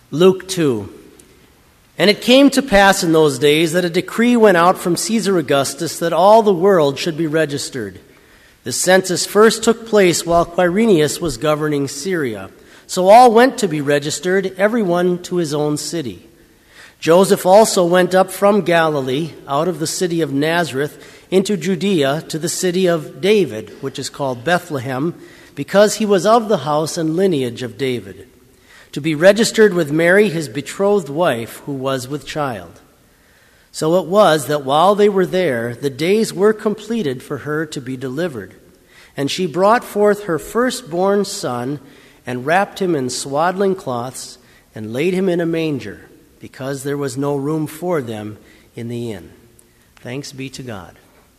Luke 2. And it came to pass in those days that a decree went out from Caesar Augustus that all the world should be registered. The census first took place while Quirinius was governing Syria. So all went to be registered, everyone to his own city. Joseph also went up from Galilee, out of the city of Nazareth, into Judea, to the city of David, which is called Bethlehem, because he was of the house and lineage of David, to be registered with Mary, his betrothed wife, who was with child. So it was that while they were there, the days were completed for her to be delivered. And she brought forth her firstborn son, and wrapped him in swaddling cloths, and laid him in a manger, because there was no room for them in the inn. Thanks be to God.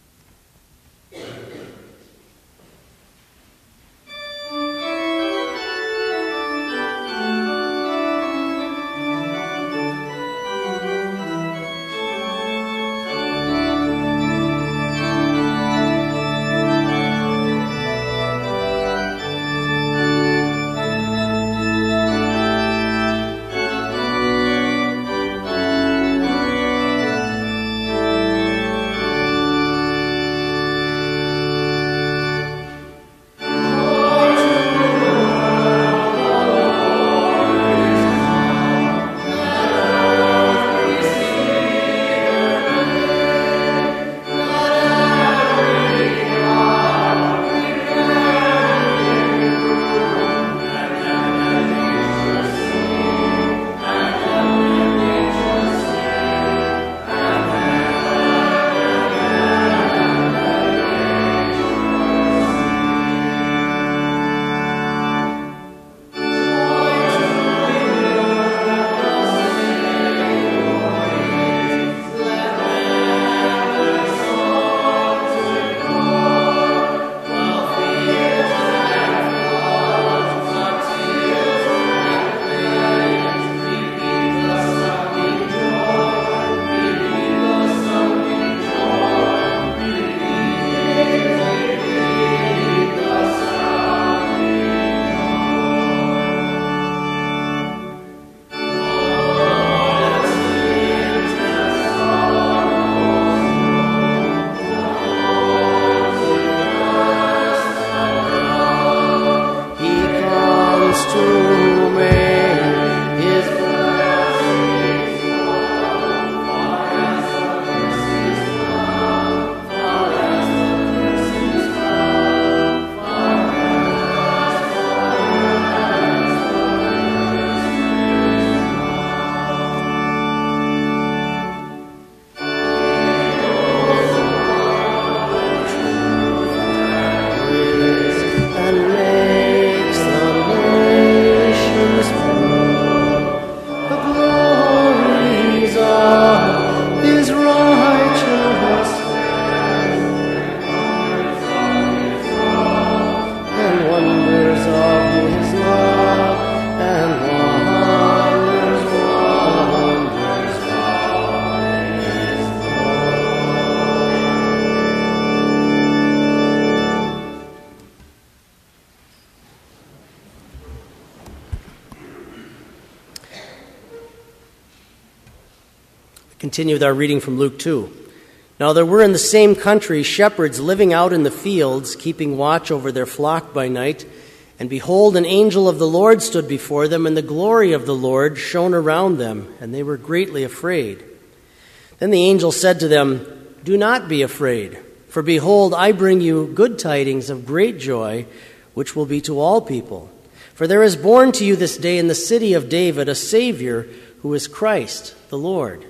Continue with our reading from Luke 2. Now there were in the same country shepherds living out in the fields, keeping watch over their flock by night. And behold, an angel of the Lord stood before them, and the glory of the Lord shone around them, and they were greatly afraid. Then the angel said to them, "Do not be afraid, for behold, I bring you good tidings of great joy, which will be to all people. For there is born to you this day in the city of David a Savior, who is Christ the Lord.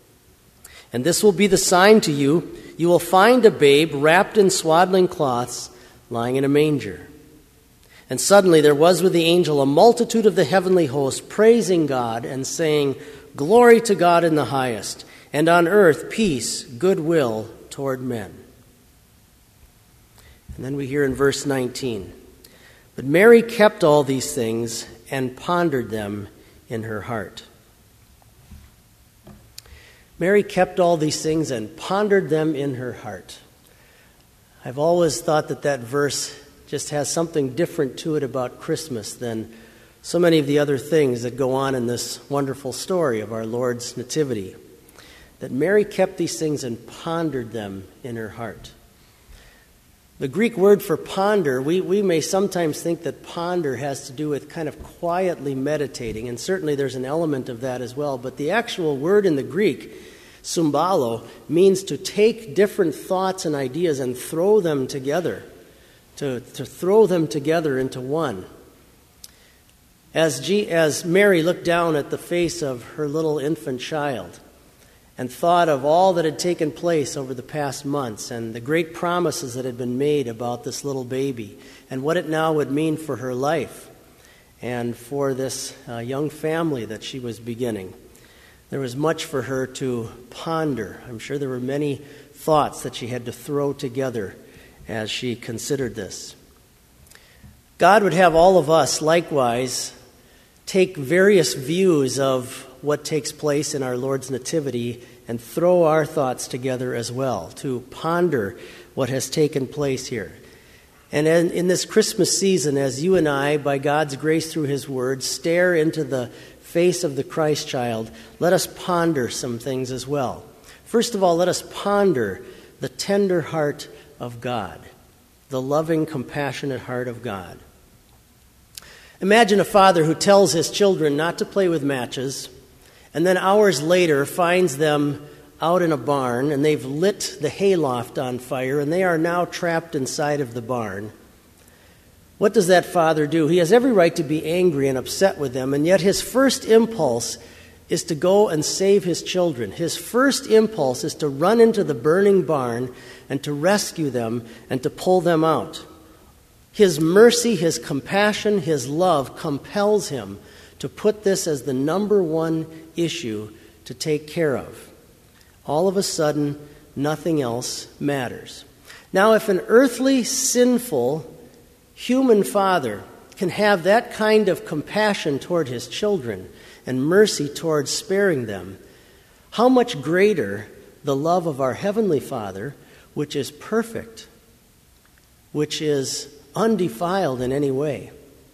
And this will be the sign to you. You will find a babe wrapped in swaddling cloths, lying in a manger." And suddenly there was with the angel a multitude of the heavenly host, praising God and saying, "Glory to God in the highest, and on earth peace, goodwill toward men." And then we hear in verse 19, "But Mary kept all these things and pondered them in her heart." Mary kept all these things and pondered them in her heart. I've always thought that verse just has something different to it about Christmas than so many of the other things that go on in this wonderful story of our Lord's nativity, that Mary kept these things and pondered them in her heart. The Greek word for ponder, we may sometimes think that ponder has to do with kind of quietly meditating, and certainly there's an element of that as well, but the actual word in the Greek, sumbalo, means to take different thoughts and ideas and throw them together, to throw them together into one. As Mary looked down at the face of her little infant child and thought of all that had taken place over the past months and the great promises that had been made about this little baby and what it now would mean for her life and for this young family that she was beginning, there was much for her to ponder. I'm sure there were many thoughts that she had to throw together as she considered this. God would have all of us likewise take various views of what takes place in our Lord's nativity and throw our thoughts together as well, to ponder what has taken place here. And in this Christmas season, as you and I, by God's grace through His Word, stare into the face of the Christ child, let us ponder some things as well. First of all, let us ponder the tender heart of God, the loving, compassionate heart of God. Imagine a father who tells his children not to play with matches, and then hours later finds them out in a barn, and they've lit the hayloft on fire, and they are now trapped inside of the barn. What does that father do? He has every right to be angry and upset with them, and yet his first impulse is to go and save his children. His first impulse is to run into the burning barn and to rescue them and to pull them out. His mercy, his compassion, his love compels him to put this as the number one issue to take care of. All of a sudden, nothing else matters. Now, if an earthly, sinful, human father can have that kind of compassion toward his children and mercy towards sparing them, how much greater the love of our Heavenly Father, which is perfect, which is undefiled in any way.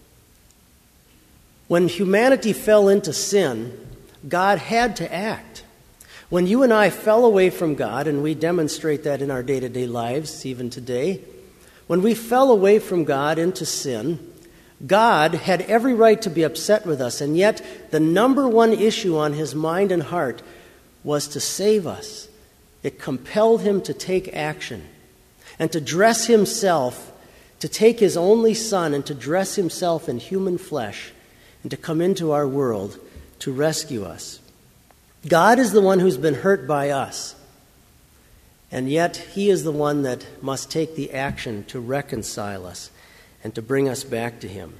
When humanity fell into sin, God had to act. When you and I fell away from God, and we demonstrate that in our day-to-day lives, even today, when we fell away from God into sin, God had every right to be upset with us, and yet the number one issue on His mind and heart was to save us. It compelled Him to take action and to dress Himself, to take His only Son and to dress Himself in human flesh and to come into our world to rescue us. God is the one who's been hurt by us, and yet He is the one that must take the action to reconcile us and to bring us back to Him.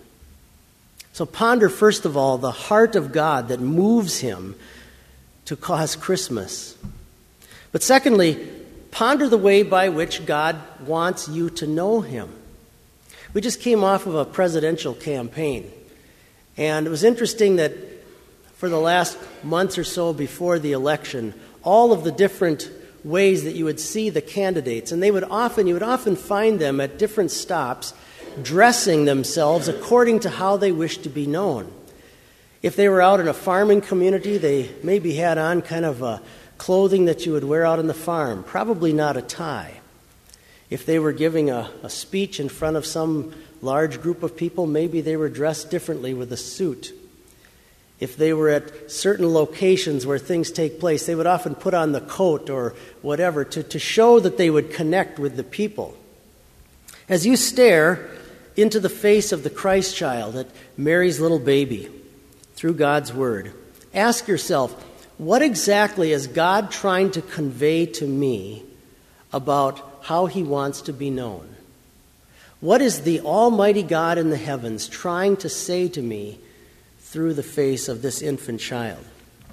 So ponder, first of all, the heart of God that moves Him to cause Christmas. But secondly, ponder the way by which God wants you to know Him. We just came off of a presidential campaign, and it was interesting that for the last months or so before the election, all of the different ways that you would see the candidates, and you would often find them at different stops dressing themselves according to how they wish to be known. If they were out in a farming community, they maybe had on kind of a clothing that you would wear out on the farm, probably not a tie. If they were giving a speech in front of some large group of people, maybe they were dressed differently with a suit. If they were at certain locations where things take place, they would often put on the coat or whatever to show that they would connect with the people. As you stare into the face of the Christ child, at Mary's little baby, through God's Word, ask yourself, what exactly is God trying to convey to me about how He wants to be known? What is the Almighty God in the heavens trying to say to me through the face of this infant child?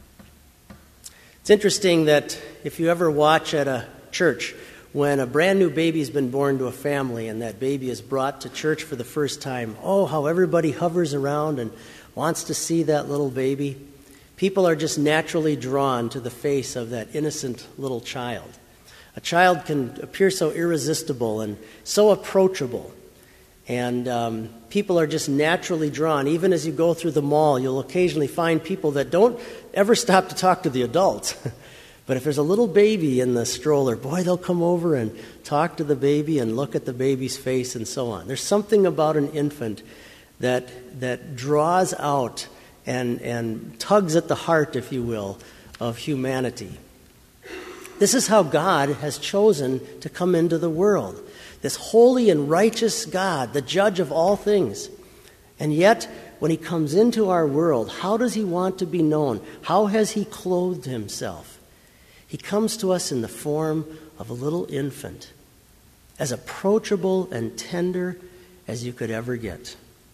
It's interesting that if you ever watch at a church when a brand new baby's been born to a family and that baby is brought to church for the first time, oh, how everybody hovers around and wants to see that little baby. People are just naturally drawn to the face of that innocent little child. A child can appear so irresistible and so approachable. And people are just naturally drawn. Even as you go through the mall, you'll occasionally find people that don't ever stop to talk to the adults. But if there's a little baby in the stroller, boy, they'll come over and talk to the baby and look at the baby's face and so on. There's something about an infant that draws out and tugs at the heart, if you will, of humanity. This is how God has chosen to come into the world. This holy and righteous God, the judge of all things. And yet, when he comes into our world, how does he want to be known? How has he clothed himself? He comes to us in the form of a little infant, as approachable and tender as you could ever get.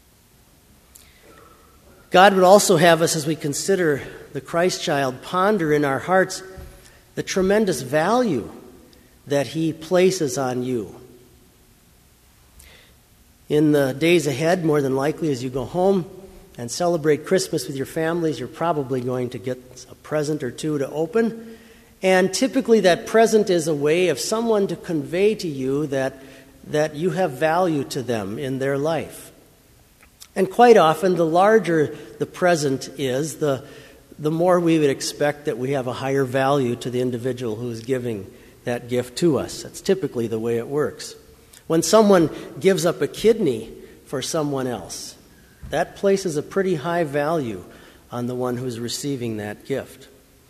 God would also have us, as we consider the Christ child, ponder in our hearts the tremendous value that he places on you. In the days ahead, more than likely, as you go home and celebrate Christmas with your families, you're probably going to get a present or two to open. And typically that present is a way of someone to convey to you that you have value to them in their life. And quite often, the larger the present is, the more we would expect that we have a higher value to the individual who is giving that gift to us. That's typically the way it works. When someone gives up a kidney for someone else, that places a pretty high value on the one who's receiving that gift.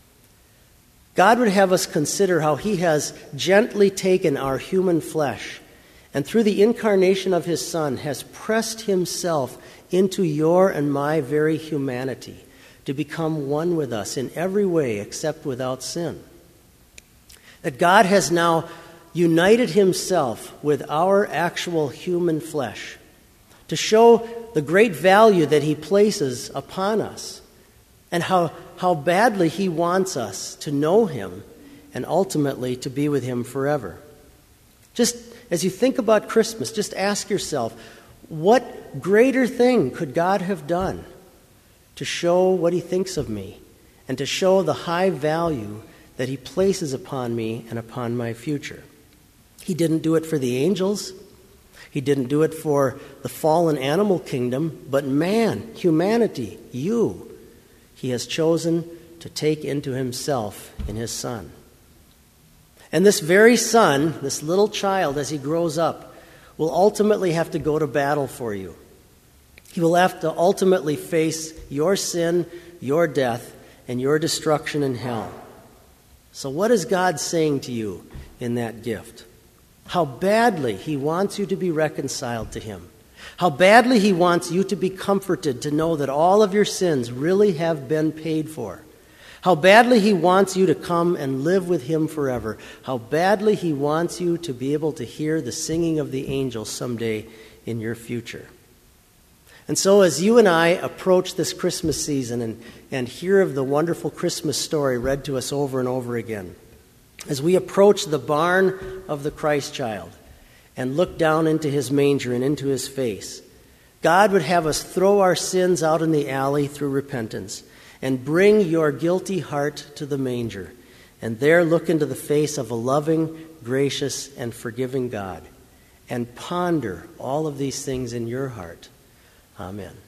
God would have us consider how he has gently taken our human flesh and through the incarnation of his Son has pressed himself into your and my very humanity to become one with us in every way except without sin. That God has now united himself with our actual human flesh to show the great value that he places upon us and how badly he wants us to know him and ultimately to be with him forever. Just as you think about Christmas, just ask yourself, what greater thing could God have done to show what he thinks of me and to show the high value that he places upon me and upon my future? He didn't do it for the angels. He didn't do it for the fallen animal kingdom, but man, humanity, you, he has chosen to take into himself in his Son. And this very Son, this little child, as he grows up, will ultimately have to go to battle for you. He will have to ultimately face your sin, your death, and your destruction in hell. So what is God saying to you in that gift? How badly he wants you to be reconciled to him. How badly he wants you to be comforted to know that all of your sins really have been paid for. How badly he wants you to come and live with him forever. How badly he wants you to be able to hear the singing of the angels someday in your future. And so as you and I approach this Christmas season and hear of the wonderful Christmas story read to us over and over again, as we approach the barn of the Christ child and look down into his manger and into his face, God would have us throw our sins out in the alley through repentance and bring your guilty heart to the manger and there look into the face of a loving, gracious, and forgiving God and ponder all of these things in your heart. Amen.